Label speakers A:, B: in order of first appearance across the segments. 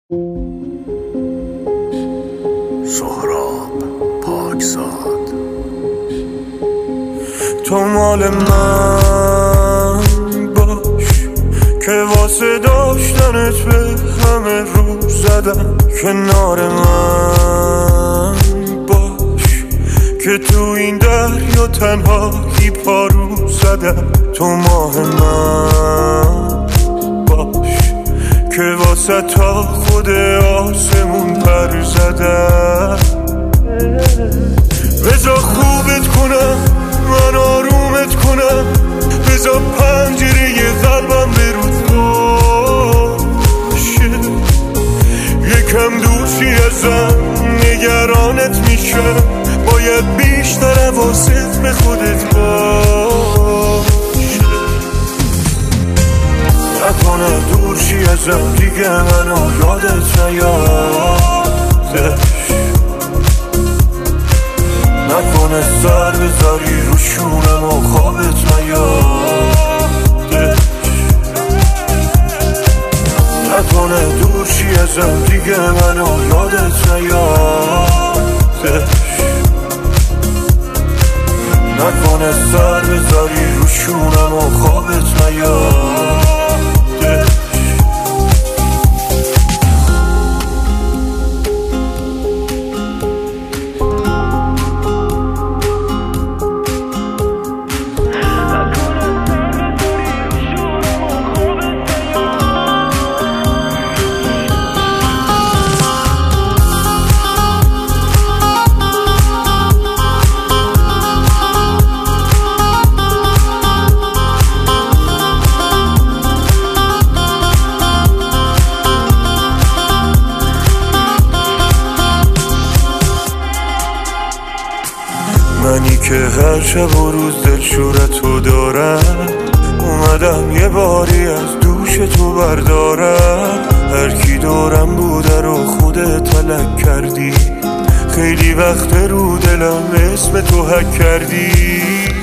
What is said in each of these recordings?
A: سهراب پاکزاد.
B: تو مال من باش که واسه داشتنت به همه رو زدم. کنار من باش که تو این دریا تنهایی پارو زدم. تو ماه من باش که واسه تا خود آسمون پر زدم. بذار خوبت کنم، من آرومت کنم، بذار پنجره قلبم به رود باشه. یکم دوشی ازم نگرانت میشم، باید بیشتر حواست به خودت باشه. نکنه دورشی ازم دیگه منو یادت نیادش. نکنه سر بذاری رو شونم و خوابت نیادش. نکنه دورشی ازم دیگه منو یادت نیادش. نکنه سر بذاری رو شونم و خوابت نیادش. منی که هر شب و روز دلشورتو دارم، اومدم یه باری از دوش تو بردارم. هر کی دورم بوده رو خودت تلک کردی، خیلی وقت رو دلم اسم تو حک کردی.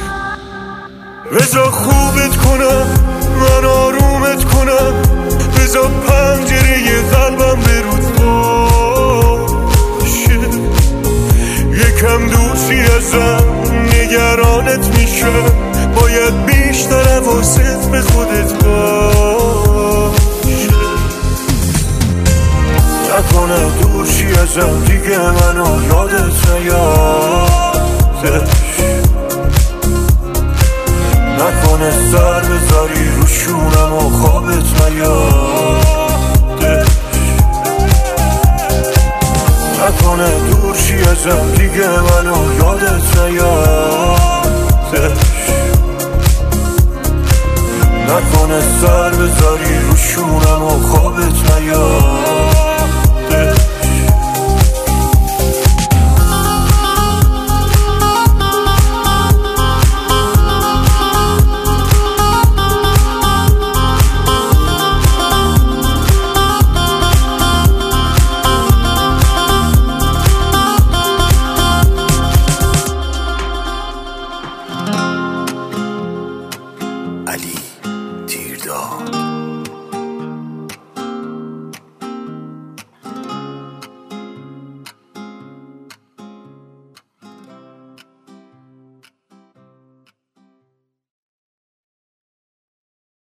B: بذار خوبت کنم، من آرومت کنم، بذار پنجره قلبم به رود باشه. یکم دوستی ازم نگرانت میشم، باید بیشتر حواست به خودت باشه. نکنه دورشی ازم دیگه منو یادت نیادش. نکنه سر بذاری رو شونم و خوابت نیادش. نکنه دورشی ازم دیگه منو یادت نیادش. نکنه سر بذاری رو شونم و خوابت نیادش.